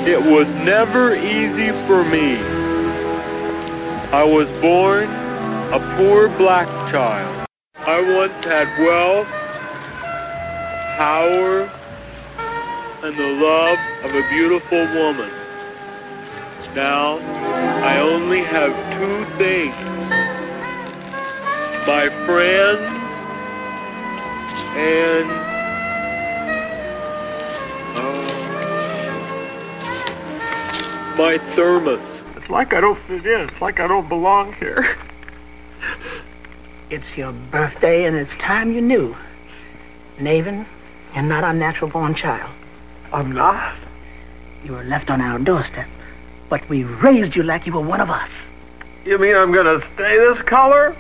It was never easy for me. I was born a poor black child. I once had wealth, power, and the love of a beautiful woman. Now, I only have two things: my friends and my thermos. It's like I don't fit in. It's like I don't belong here. It's your birthday, and it's time you knew. Navin, you're not our natural-born child. I'm not? You were left on our doorstep, but we raised you like you were one of us. You mean I'm gonna stay this color?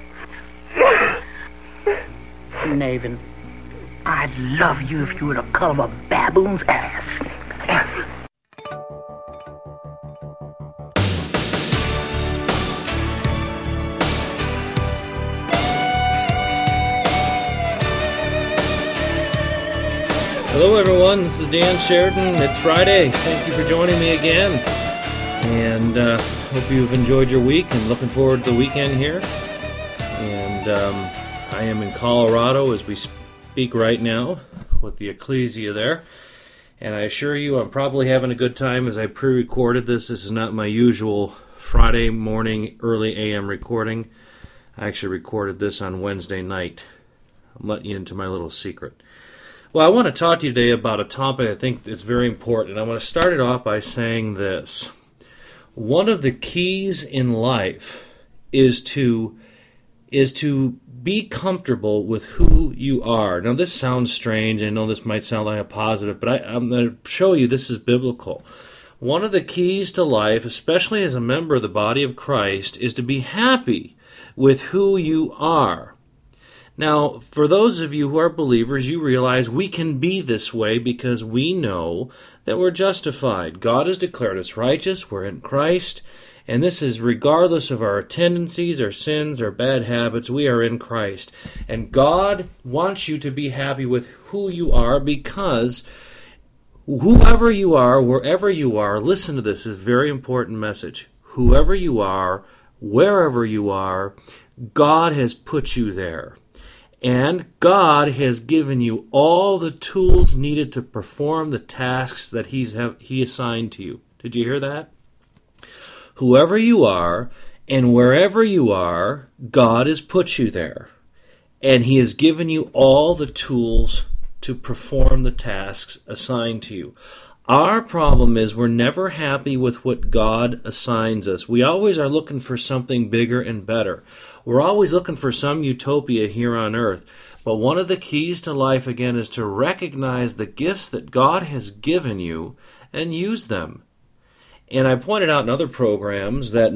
Navin, I'd love you if you were the color of a baboon's ass. Hello everyone, this is Dan Sheridan. It's Friday. Thank you for joining me again. And hope you've enjoyed your week and looking forward to the weekend here. And I am in Colorado as we speak right now with the Ecclesia there. And I assure you I'm probably having a good time as I pre-recorded this. This is not my usual Friday morning early AM recording. I actually recorded this on Wednesday night. I'm letting you into my little secret. Well, I want to talk to you today about a topic I think that's very important. I want to start it off by saying this. One of the keys in life is to be comfortable with who you are. Now, this sounds strange. I know this might sound like a positive, but I'm going to show you this is biblical. One of the keys to life, especially as a member of the body of Christ, is to be happy with who you are. Now, for those of you who are believers, you realize we can be this way because we know that we're justified. God has declared us righteous. We're in Christ. And this is regardless of our tendencies, our sins, our bad habits. We are in Christ. And God wants you to be happy with who you are because whoever you are, wherever you are, listen to this, is a very important message. Whoever you are, wherever you are, God has put you there. And God has given you all the tools needed to perform the tasks that He assigned to you. Did you hear that? Whoever you are and wherever you are, God has put you there. And He has given you all the tools to perform the tasks assigned to you. Our problem is we're never happy with what God assigns us. We always are looking for something bigger and better. We're always looking for some utopia here on earth. But one of the keys to life, again, is to recognize the gifts that God has given you and use them. And I pointed out in other programs that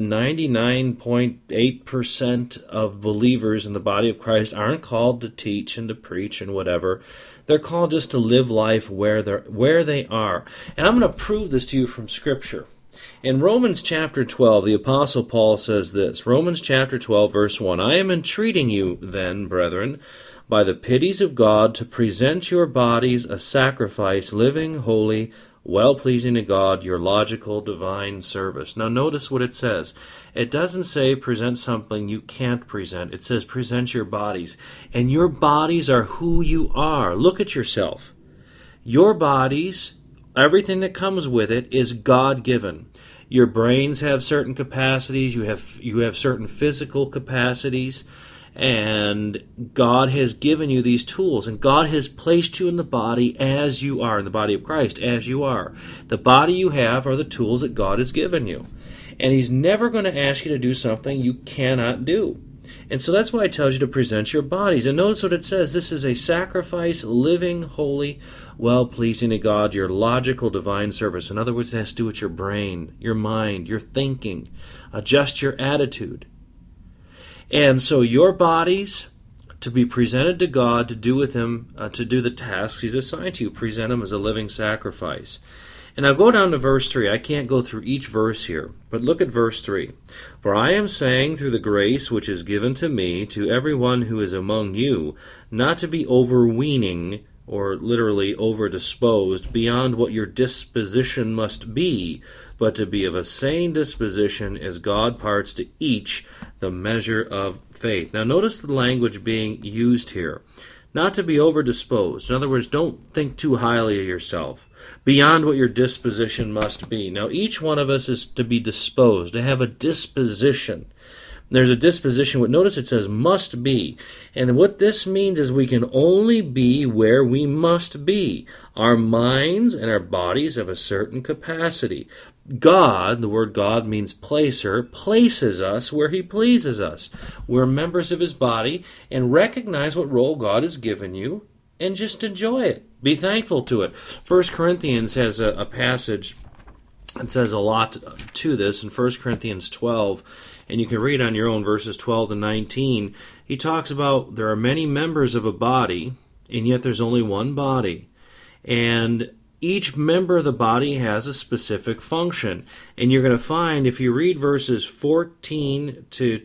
99.8% of believers in the body of Christ aren't called to teach and to preach and whatever. They're called just to live life where they are. And I'm going to prove this to you from Scripture. In Romans chapter 12, the Apostle Paul says this, Romans chapter 12, verse 1, I am entreating you then, brethren, by the pities of God, to present your bodies a sacrifice, living, holy, well-pleasing to God, your logical divine service. Now notice what it says. It doesn't say present something you can't present. It says present your bodies. And your bodies are who you are. Look at yourself. Your bodies, everything that comes with it, is God-given. Your brains have certain capacities. You have certain physical capacities. And God has given you these tools, and God has placed you in the body as you are, in the body of Christ as you are. The body you have are the tools that God has given you. And He's never going to ask you to do something you cannot do. And so that's why it tells you to present your bodies. And notice what it says. This is a sacrifice, living, holy, well-pleasing to God, your logical divine service. In other words, it has to do with your brain, your mind, your thinking. Adjust your attitude. And so your bodies, to be presented to God, to do with Him, to do the tasks He's assigned to you, present Him as a living sacrifice. And I'll go down to verse 3. I can't go through each verse here, but look at verse 3. For I am saying through the grace which is given to me, to everyone who is among you, not to be overweening or literally over-disposed, beyond what your disposition must be, but to be of a sane disposition as God parts to each the measure of faith. Now notice the language being used here. Not to be over-disposed. In other words, don't think too highly of yourself, beyond what your disposition must be. Now each one of us is to be disposed, to have a disposition. There's a disposition. Notice it says must be. And what this means is we can only be where we must be. Our minds and our bodies have a certain capacity. God, the word God means placer, places us where he pleases us. We're members of his body, and recognize what role God has given you and just enjoy it. Be thankful to it. 1 Corinthians has a passage that says a lot to this in 1 Corinthians 12. And you can read on your own verses 12 to 19. He talks about there are many members of a body, and yet there's only one body. And each member of the body has a specific function. And you're going to find, if you read verses 14 to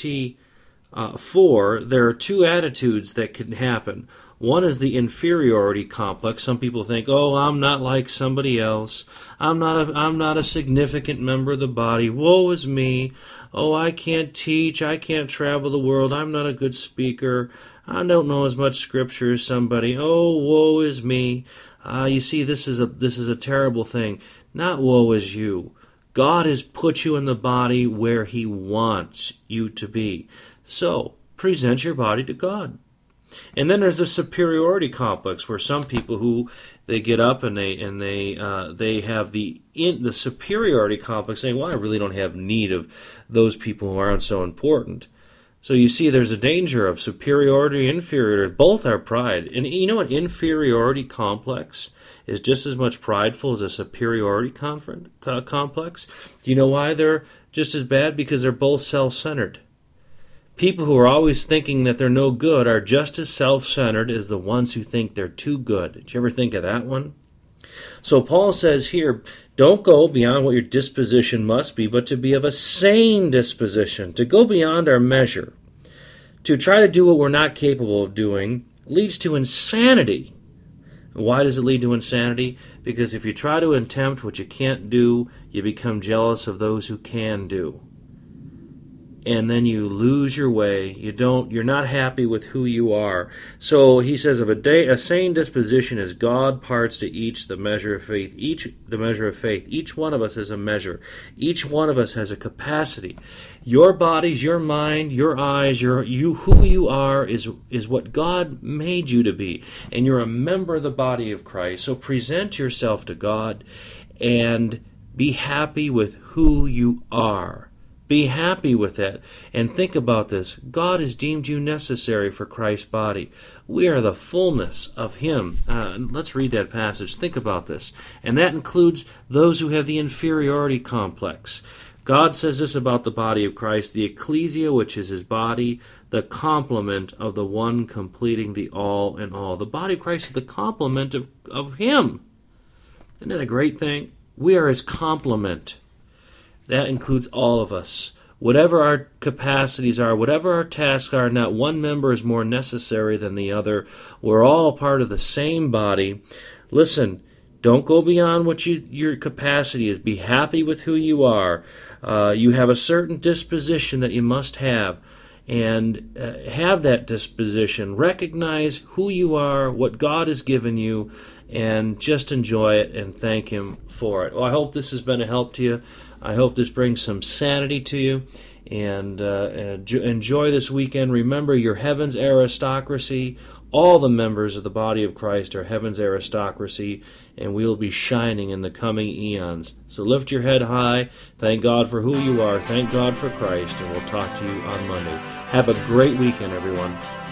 24, there are two attitudes that can happen. One is the inferiority complex. Some people think, oh, I'm not like somebody else. I'm not a significant member of the body. Woe is me. Oh, I can't teach. I can't travel the world. I'm not a good speaker. I don't know as much scripture as somebody. Oh, woe is me. You see, this is a terrible thing. Not woe is you. God has put you in the body where he wants you to be. So, present your body to God. And then there's the superiority complex, where some people who they get up and they have the superiority complex, saying, "Well, I really don't have need of those people who aren't so important." So you see, there's a danger of superiority, inferiority. Both are pride, and you know, an inferiority complex is just as much prideful as a superiority complex. Do you know why they're just as bad? Because they're both self-centered. People who are always thinking that they're no good are just as self-centered as the ones who think they're too good. Did you ever think of that one? So Paul says here, don't go beyond what your disposition must be, but to be of a sane disposition, to go beyond our measure. To try to do what we're not capable of doing leads to insanity. Why does it lead to insanity? Because if you try to attempt what you can't do, you become jealous of those who can do. And then you lose your way. You're not happy with who you are. So he says, a sane disposition is God parts to each the measure of faith. Each one of us has a measure. Each one of us has a capacity. Your bodies, your mind, your eyes, who you are is what God made you to be. And you're a member of the body of Christ. So present yourself to God and be happy with who you are. Be happy with it, and think about this. God has deemed you necessary for Christ's body. We are the fullness of him. Let's read that passage. Think about this. And that includes those who have the inferiority complex. God says this about the body of Christ: the ecclesia, which is his body, the complement of the one completing the all in all. The body of Christ is the complement of him. Isn't that a great thing? We are his complement. That includes all of us. Whatever our capacities are, whatever our tasks are, not one member is more necessary than the other. We're all part of the same body. Listen, don't go beyond what your capacity is. Be happy with who you are. You have a certain disposition that you must have. And have that disposition. Recognize who you are, what God has given you, and just enjoy it and thank him for it. Well, I hope this has been a help to you. I hope this brings some sanity to you, and enjoy this weekend. Remember, you're heaven's aristocracy. All the members of the body of Christ are heaven's aristocracy, and we'll be shining in the coming eons. So lift your head high. Thank God for who you are. Thank God for Christ, and we'll talk to you on Monday. Have a great weekend, everyone.